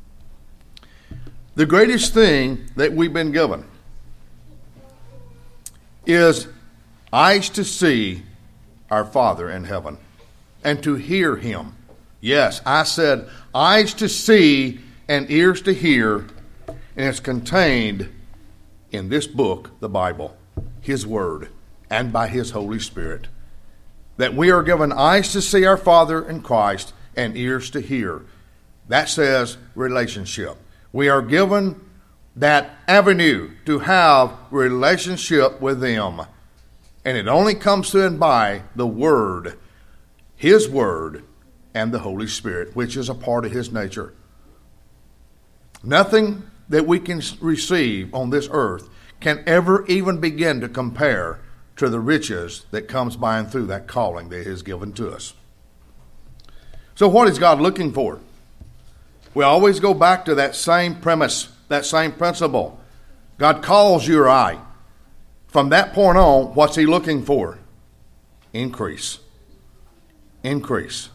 The greatest thing that we've been given is eyes to see our Father in heaven and to hear him. Yes, I said eyes to see and ears to hear, and it's contained in this book, the Bible, his word, and by his Holy Spirit. That we are given eyes to see our Father in Christ and ears to hear. That says relationship. We are given that avenue to have relationship with them. And it only comes to and by the Word, his Word, and the Holy Spirit, which is a part of his nature. Nothing that we can receive on this earth can ever even begin to compare to the riches that comes by and through that calling that is given to us. So what is God looking for? We always go back to that same premise, that same principle. God calls you or I. From that point on, what's he looking for? Increase. Increase.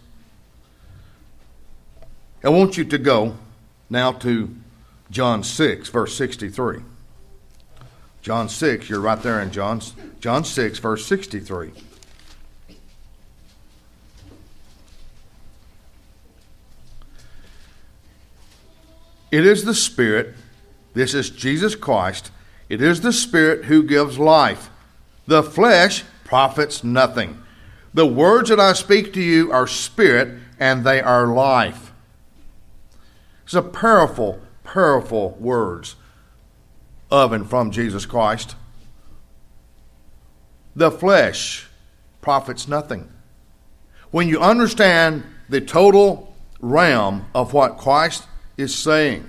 I want you to go now to John 6, verse 63. John 6, you're right there in John 6, verse 63. It is the Spirit, this is Jesus Christ, it is the Spirit who gives life. The flesh profits nothing. The words that I speak to you are spirit, and they are life. It's a powerful, powerful words of and from Jesus Christ. The flesh profits nothing. When you understand the total realm of what Christ is saying,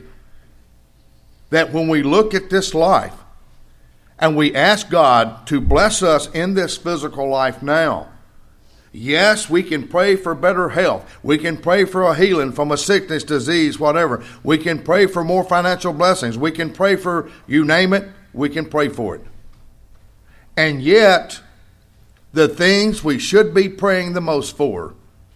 that when we look at this life and we ask God to bless us in this physical life now, yes, we can pray for better health. We can pray for a healing from a sickness, disease, whatever. We can pray for more financial blessings. We can pray for, you name it, we can pray for it. And yet, the things we should be praying the most for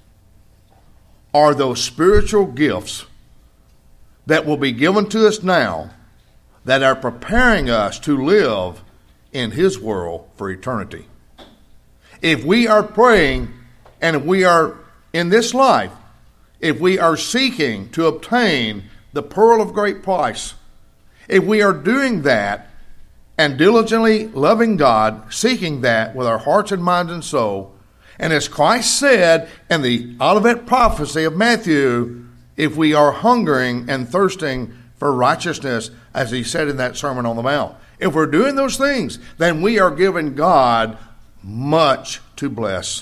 are those spiritual gifts that will be given to us now that are preparing us to live in his world for eternity. If we are praying and if we are in this life, if we are seeking to obtain the pearl of great price, if we are doing that and diligently loving God, seeking that with our hearts and minds and soul, and as Christ said in the Olivet prophecy of Matthew, if we are hungering and thirsting for righteousness, as he said in that Sermon on the Mount, if we're doing those things, then we are giving God much to bless.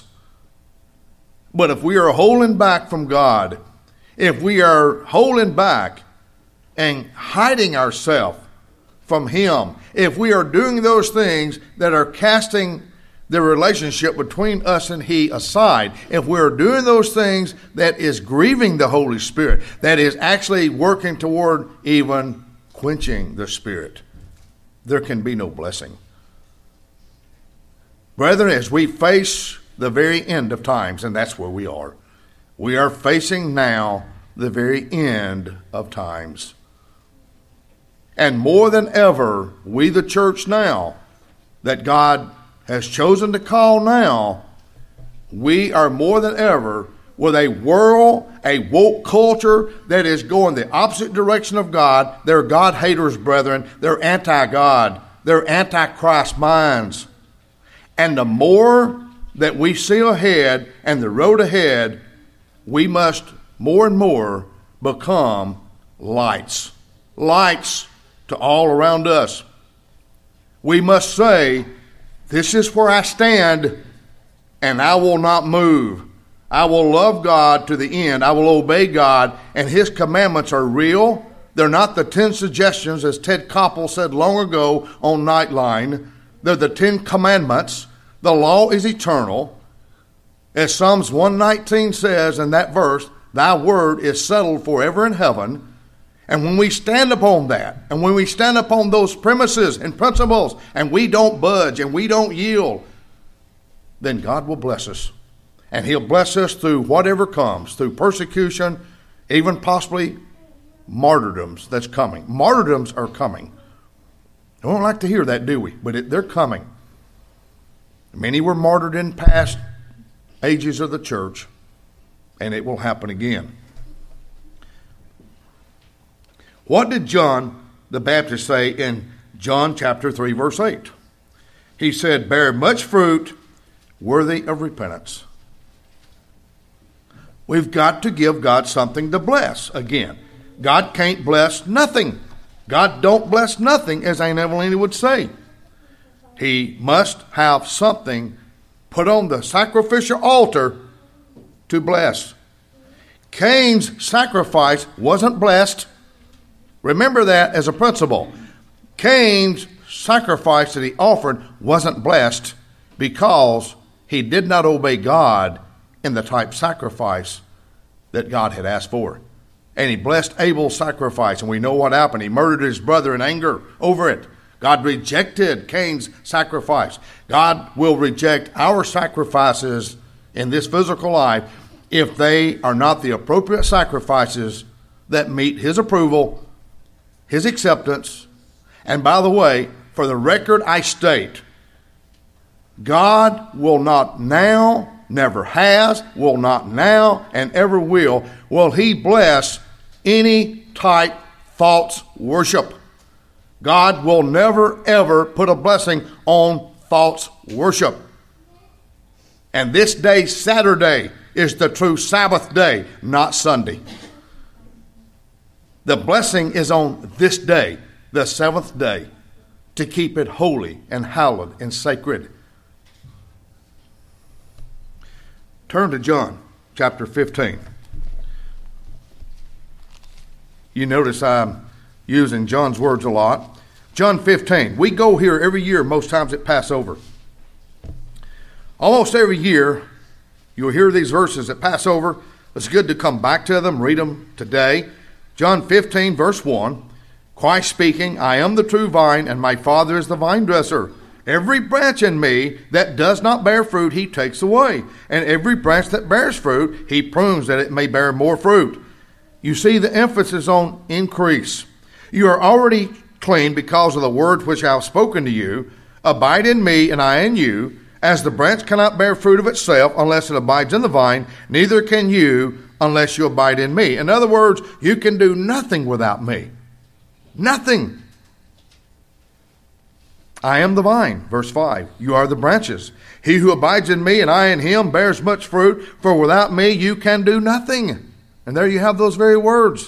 But if we are holding back from God, if we are holding back and hiding ourselves from him, if we are doing those things that are casting the relationship between us and he aside, if we're doing those things that is grieving the Holy Spirit, that is actually working toward even quenching the Spirit, there can be no blessing. Brethren, as we face the very end of times, and that's where we are facing now the very end of times. And more than ever, we the church now, that God has chosen to call now, we are more than ever with a world, a woke culture that is going the opposite direction of God. They're God haters, brethren. They're anti-God. They're anti-Christ minds. And the more that we see ahead and the road ahead, we must more and more become lights. Lights to all around us. We must say, this is where I stand, and I will not move. I will love God to the end. I will obey God, and his commandments are real. They're not the 10 suggestions, as Ted Koppel said long ago on Nightline. They're the 10 commandments. The law is eternal. As Psalms 119 says in that verse, thy word is settled forever in heaven. And when we stand upon that, and when we stand upon those premises and principles, and we don't budge and we don't yield, then God will bless us. And he'll bless us through whatever comes, through persecution, even possibly martyrdoms that's coming. Martyrdoms are coming. We don't like to hear that, do we? But they're coming. Many were martyred in past ages of the church, and it will happen again. What did John the Baptist say in John chapter 3, verse 8? He said, bear much fruit worthy of repentance. We've got to give God something to bless. Again, God can't bless nothing. God don't bless nothing, as Aunt Evelina would say. He must have something put on the sacrificial altar to bless. Cain's sacrifice wasn't blessed. Remember that as a principle. Cain's sacrifice that he offered wasn't blessed because he did not obey God in the type sacrifice that God had asked for. And he blessed Abel's sacrifice, and we know what happened. He murdered his brother in anger over it. God rejected Cain's sacrifice. God will reject our sacrifices in this physical life if they are not the appropriate sacrifices that meet his approval, his acceptance. And by the way, for the record I state, God will not now, never has, will not now, and ever will he bless any type false worship. God will never, ever put a blessing on false worship. And this day, Saturday, is the true Sabbath day, not Sunday. The blessing is on this day, the seventh day, to keep it holy and hallowed and sacred. Turn to John chapter 15. You notice I'm using John's words a lot. John 15. We go here every year, most times at Passover. Almost every year, you'll hear these verses at Passover. It's good to come back to them, read them today. John 15, verse 1. Christ speaking, I am the true vine, and my Father is the vine dresser. Every branch in me that does not bear fruit, he takes away. And every branch that bears fruit, he prunes that it may bear more fruit. You see the emphasis on increase. You are already clean because of the word which I have spoken to you. Abide in me, and I in you. As the branch cannot bear fruit of itself unless it abides in the vine, neither can you unless you abide in me. In other words, you can do nothing without me. Nothing. I am the vine, verse 5. You are the branches. He who abides in me and I in him bears much fruit, for without me you can do nothing. And there you have those very words.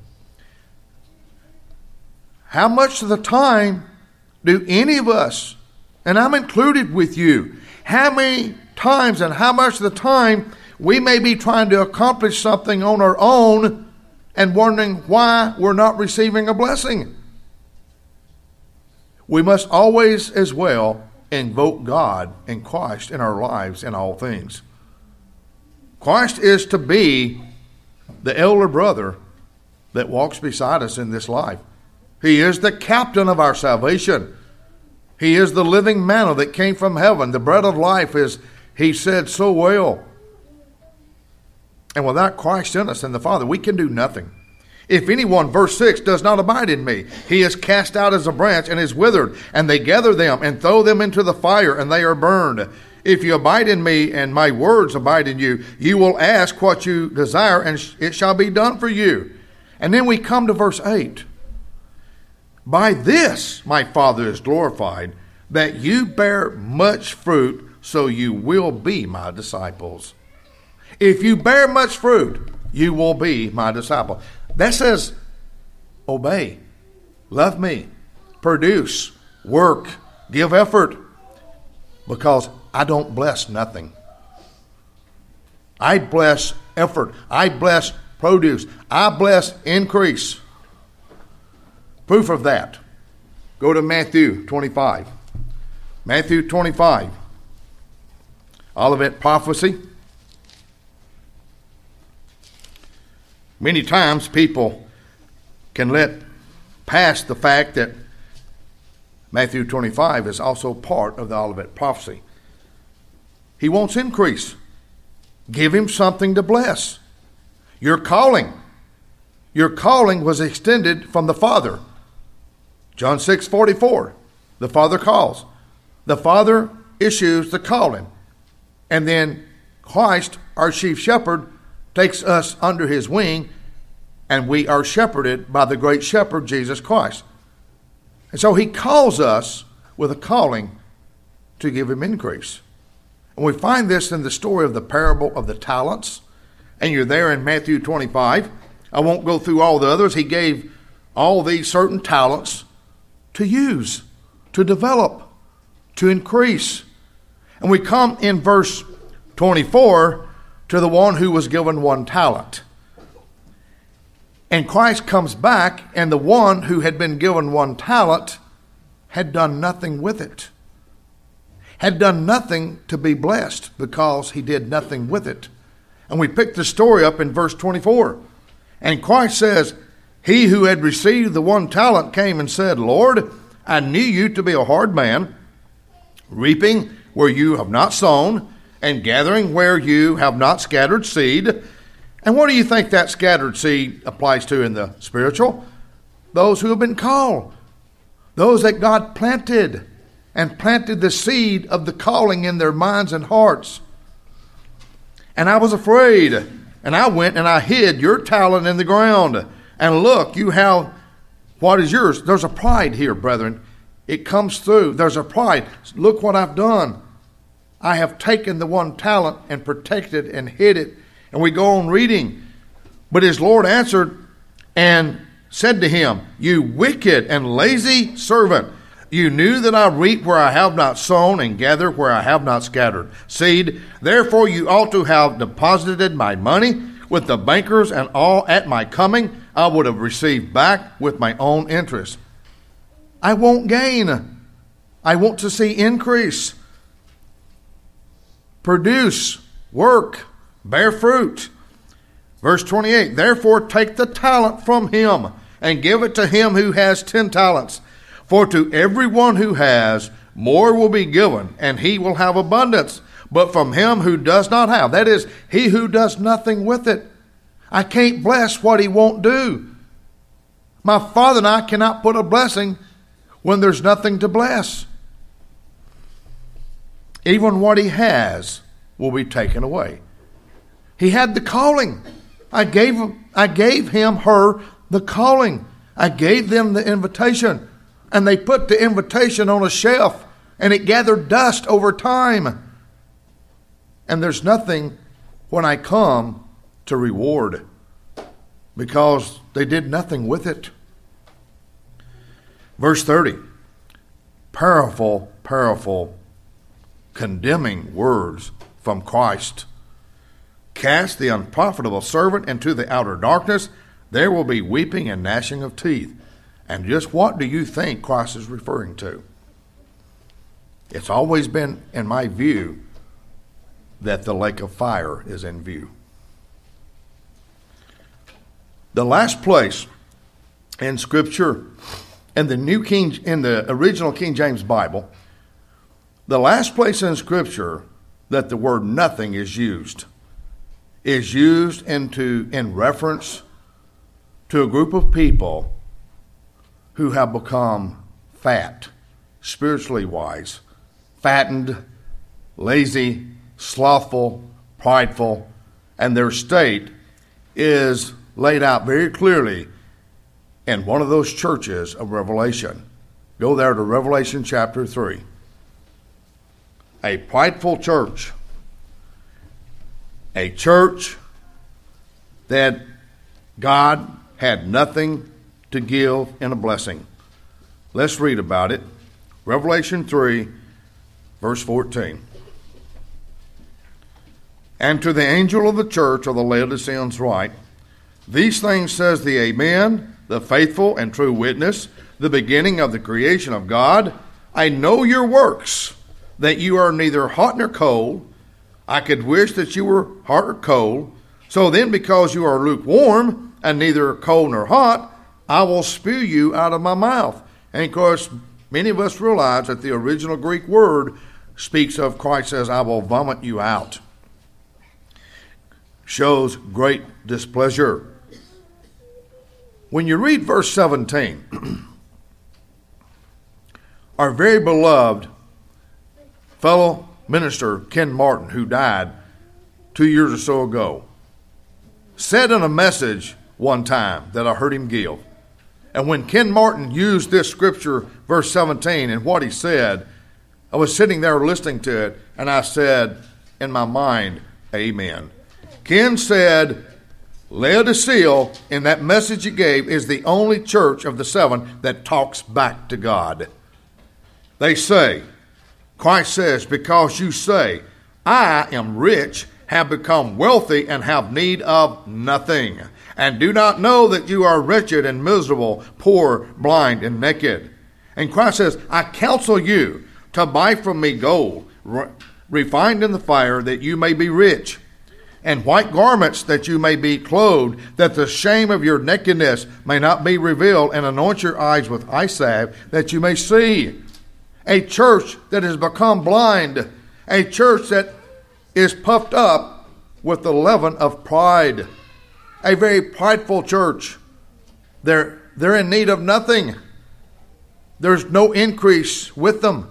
How much of the time do any of us, and I'm included with you, how many times and how much of the time we may be trying to accomplish something on our own and wondering why we're not receiving a blessing? We must always as well invoke God and Christ in our lives in all things. Christ is to be the elder brother that walks beside us in this life. He is the captain of our salvation. He is the living manna that came from heaven. The bread of life, is, he said so well. And without Christ in us and the Father, we can do nothing. If anyone, verse 6, does not abide in me, he is cast out as a branch and is withered, and they gather them and throw them into the fire, and they are burned. If you abide in me and my words abide in you, you will ask what you desire, and it shall be done for you. And then we come to verse 8. By this my Father is glorified, that you bear much fruit, so you will be my disciples. If you bear much fruit, you will be my disciple. That says, obey, love me, produce, work, give effort, because I don't bless nothing. I bless effort. I bless produce. I bless increase. Proof of that. Go to Matthew 25. Matthew 25. Olivet prophecy. Many times people can let pass the fact that Matthew 25 is also part of the Olivet prophecy. He wants increase. Give him something to bless. Your calling was extended from the Father. John 6:44, the Father calls. The Father issues the calling. And then Christ, our chief shepherd, takes us under his wing, and we are shepherded by the great shepherd, Jesus Christ. And so he calls us with a calling to give him increase. And we find this in the story of the parable of the talents. And you're there in Matthew 25. I won't go through all the others. He gave all these certain talents to use, to develop, to increase. And we come in verse 24 to the one who was given 1 talent. And Christ comes back, and the one who had been given 1 talent had done nothing with it. Had done nothing to be blessed because he did nothing with it. And we pick the story up in verse 24. And Christ says, he who had received the 1 talent came and said, Lord, I knew you to be a hard man, reaping where you have not sown, and gathering where you have not scattered seed. And what do you think that scattered seed applies to in the spiritual? Those who have been called. Those that God planted, and planted the seed of the calling in their minds and hearts. And I was afraid, and I went and I hid your talent in the ground. And look, you have what is yours. There's a pride here, brethren. It comes through. There's a pride. Look what I've done. I have taken the 1 talent and protected and hid it. And we go on reading. But his Lord answered and said to him, you wicked and lazy servant, you knew that I reap where I have not sown and gather where I have not scattered seed. Therefore you ought to have deposited my money with the bankers, and all at my coming I would have received back with my own interest. I won't gain. I want to see increase. Produce, work, bear fruit. Verse 28, therefore take the talent from him and give it to him who has 10 talents. For to everyone who has, more will be given, and he will have abundance. But from him who does not have, that is, he who does nothing with it, I can't bless what he won't do. My Father and I cannot put a blessing when there's nothing to bless. Even what he has will be taken away. He had the calling. I gave him, her, the calling. I gave them the invitation. And they put the invitation on a shelf, and it gathered dust over time. And there's nothing when I come to reward, because they did nothing with it. Verse 30, powerful, condemning words from Christ. Cast the unprofitable servant into the outer darkness. There will be weeping and gnashing of teeth. And just what do you think Christ is referring to? It's always been, in my view, that the lake of fire is in view. The last place in Scripture, in the original King James Bible, the last place in Scripture that the word nothing is used in reference to a group of people who have become fat, spiritually wise, fattened, lazy, slothful, prideful, and their state is laid out very clearly in one of those churches of Revelation. Go there to Revelation chapter 3. A prideful church. A church that God had nothing to give in a blessing. Let's read about it. Revelation 3, verse 14. And to the angel of the church of the Laodiceans write, these things says the Amen, the faithful and true witness, the beginning of the creation of God. I know your works, that you are neither hot nor cold. I could wish that you were hot or cold. So then, because you are lukewarm and neither cold nor hot, I will spew you out of my mouth. And of course, many of us realize that the original Greek word speaks of Christ says, I will vomit you out. Shows great displeasure. When you read verse 17, our very beloved fellow minister Ken Martin, who died 2 years or so ago, said in a message one time that I heard him give. And when Ken Martin used this scripture, verse 17, and what he said, I was sitting there listening to it, and I said in my mind, amen. Ken said, Laodicea, in that message he gave, is the only church of the seven that talks back to God. They say, Christ says, because you say, I am rich, have become wealthy, and have need of nothing, and do not know that you are wretched and miserable, poor, blind, and naked. And Christ says, I counsel you to buy from me gold, refined in the fire, that you may be rich, and white garments, that you may be clothed, that the shame of your nakedness may not be revealed, and anoint your eyes with eye salve, that you may see. A church that has become blind, a church that is puffed up with the leaven of pride, a very prideful church. They're in need of nothing. There's no increase with them.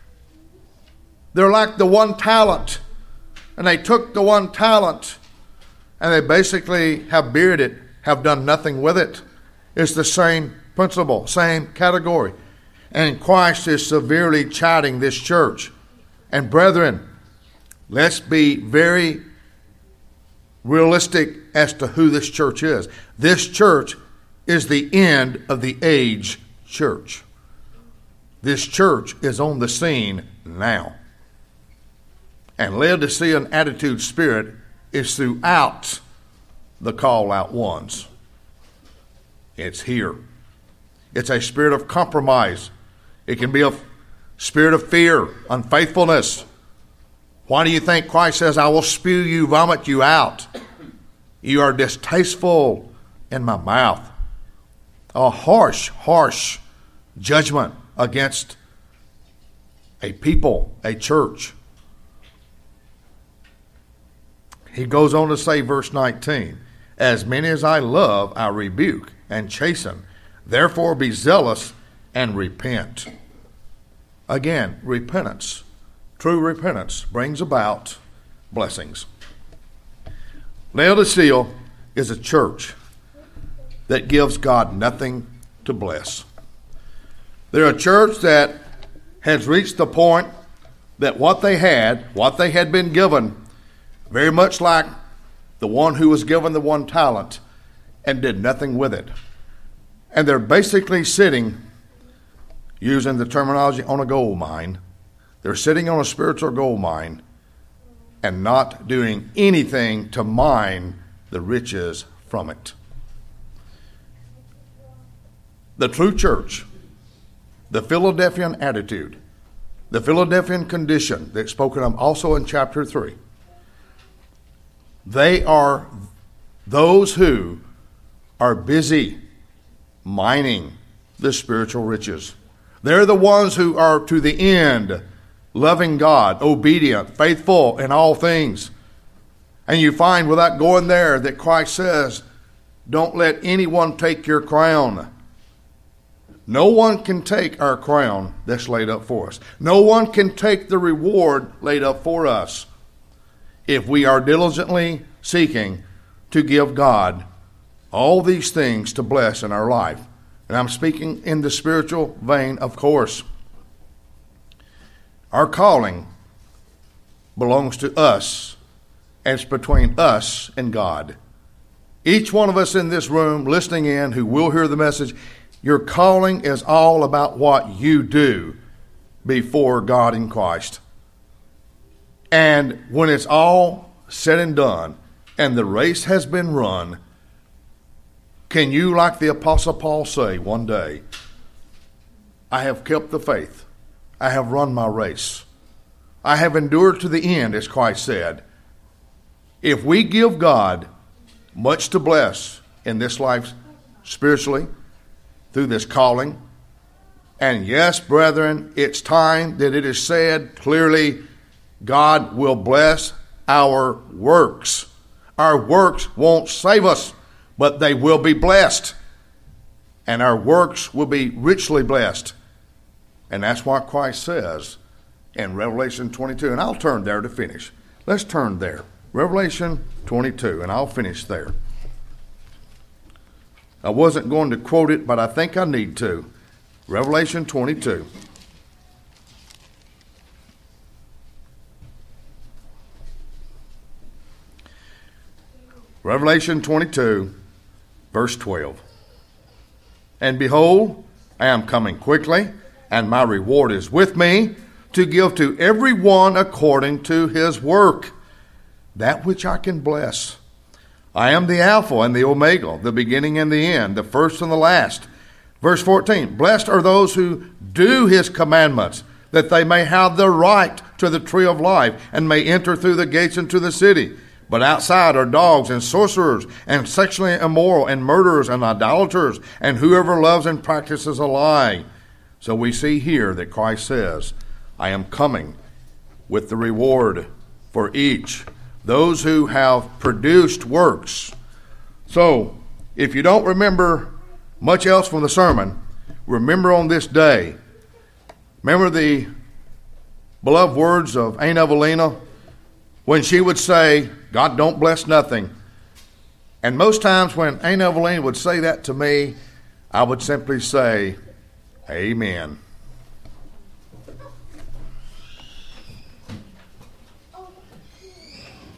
They're like the one talent, and they took the one talent, and they basically have buried it, have done nothing with it. It's the same principle, same category. And Christ is severely chiding this church. And brethren, let's be very realistic as to who this church is. This church is the end of the age church. This church is on the scene now. And Laodicean attitude spirit is throughout the call-out ones. It's here. It's a spirit of compromise. It can be a spirit of fear, unfaithfulness. Why do you think Christ says, I will spew you, vomit you out? You are distasteful in my mouth. A harsh judgment against a people, a church. He goes on to say, verse 19, as many as I love, I rebuke and chasten. Therefore be zealous and repent. Again, repentance. True repentance brings about blessings. Laodicea is a church that gives God nothing to bless. They're a church that has reached the point that what they had been given, very much like the one who was given the one talent and did nothing with it. And they're basically sitting, using the terminology, on a gold mine. They're sitting on a spiritual gold mine and not doing anything to mine the riches from it. The true church, the Philadelphian attitude, the Philadelphian condition that's spoken of also in chapter 3, they are those who are busy mining the spiritual riches. They're the ones who are to the end loving God, obedient, faithful in all things. And you find without going there that Christ says, don't let anyone take your crown. No one can take our crown that's laid up for us. No one can take the reward laid up for us if we are diligently seeking to give God all these things to bless in our life. And I'm speaking in the spiritual vein, of course. Our calling belongs to us, and it's between us and God. Each one of us in this room listening in who will hear the message, your calling is all about what you do before God in Christ. And when it's all said and done, and the race has been run, can you, like the Apostle Paul, say one day, I have kept the faith. I have run my race. I have endured to the end, as Christ said. If we give God much to bless in this life spiritually, through this calling, and yes, brethren, it's time that it is said clearly, God will bless our works. Our works won't save us, but they will be blessed. And our works will be richly blessed. And that's what Christ says in Revelation 22. And I'll turn there to finish. Let's turn there. Revelation 22, and I'll finish there. I wasn't going to quote it, but I think I need to. Revelation 22. Revelation 22, verse 12. And behold, I am coming quickly, and my reward is with me, to give to every one according to his work, that which I can bless. I am the Alpha and the Omega, the beginning and the end, the first and the last. Verse 14, blessed are those who do his commandments, that they may have the right to the tree of life, and may enter through the gates into the city. But outside are dogs and sorcerers and sexually immoral and murderers and idolaters and whoever loves and practices a lie. So we see here that Christ says, I am coming with the reward for each, those who have produced works. So if you don't remember much else from the sermon, remember on this day, remember the beloved words of Aunt Evelina when she would say, God don't bless nothing. And most times when Aunt Evelina would say that to me, I would simply say, Amen.